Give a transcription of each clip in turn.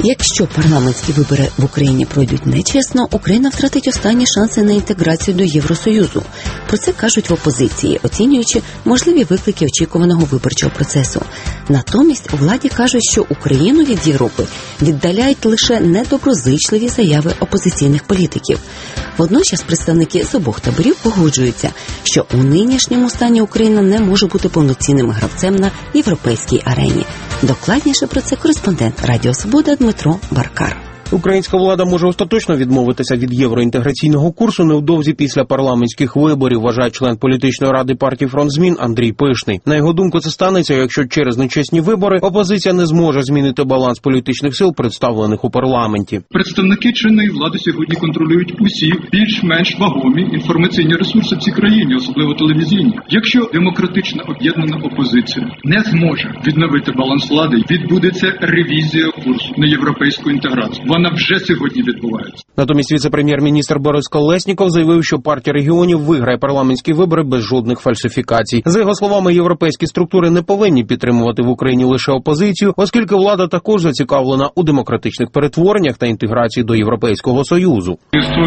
Якщо парламентські вибори в Україні пройдуть нечесно, Україна втратить останні шанси на інтеграцію до Євросоюзу. Про це кажуть в опозиції, оцінюючи можливі виклики очікуваного виборчого процесу. Натомість у владі кажуть, що Україну від Європи віддаляють лише недоброзичливі заяви опозиційних політиків. Водночас представники з обох таборів погоджуються, що у нинішньому стані Україна не може бути повноцінним гравцем на європейській арені. Докладніше про це кореспондент Радіо Свобода Дмитро Баркар. Українська влада може остаточно відмовитися від євроінтеграційного курсу невдовзі після парламентських виборів, вважає член політичної ради партії «Фронт змін» Андрій Пишний. На його думку, це станеться, якщо через нечесні вибори опозиція не зможе змінити баланс політичних сил, представлених у парламенті. Представники чинної влади сьогодні контролюють усі більш-менш вагомі інформаційні ресурси в цій країні, особливо телевізійні. Якщо демократична об'єднана опозиція не зможе відновити баланс влади, відбудеться ревізія курсу на європейську інтеграцію. Вона вже сьогодні відбувається. Натомість віце-прем'єр-міністр Борис Колесніков заявив, що партія регіонів виграє парламентські вибори без жодних фальсифікацій. За його словами, європейські структури не повинні підтримувати в Україні лише опозицію, оскільки влада також зацікавлена у демократичних перетвореннях та інтеграції до Європейського Союзу.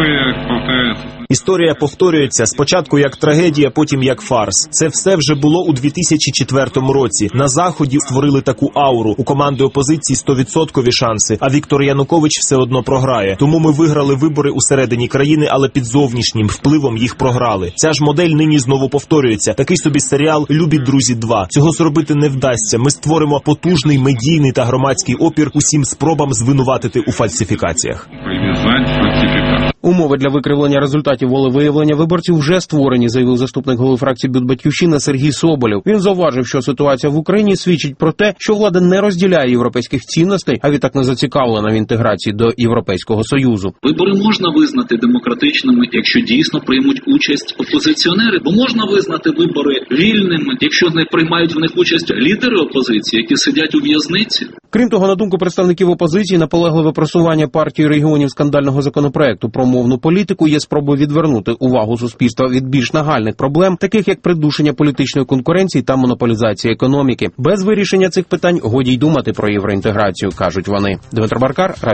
Історія повторюється спочатку як трагедія, потім як фарс. Це все вже було у 2004 році. На Заході створили таку ауру. У команди опозиції 100% шанси, а Віктор Янукович все одно програє. Тому ми виграли вибори усередині країни, але під зовнішнім впливом їх програли. Ця ж модель нині знову повторюється. Такий собі серіал «Любі друзі 2». Цього зробити не вдасться. Ми створимо потужний медійний та громадський опір усім спробам звинуватити у фальсифікаціях. Умови для викривлення результатів волевиявлення виборців вже створені, заявив заступник голови фракції БЮТ «Батьківщина» Сергій Соболєв. Він зауважив, що ситуація в Україні свідчить про те, що влада не розділяє європейських цінностей, а відтак не зацікавлена в інтеграції до Європейського Союзу. Вибори можна визнати демократичними, якщо дійсно приймуть участь опозиціонери, бо можна визнати вибори вільними, якщо не приймають в них участь лідери опозиції, які сидять у в'язниці. Крім того, на думку представників опозиції, наполегливе просування партії регіонів скандального законопроекту про мовну політику є спробою відвернути увагу суспільства від більш нагальних проблем, таких як придушення політичної конкуренції та монополізації економіки. Без вирішення цих питань годі й думати про євроінтеграцію, кажуть вони. Дмитро Баркар,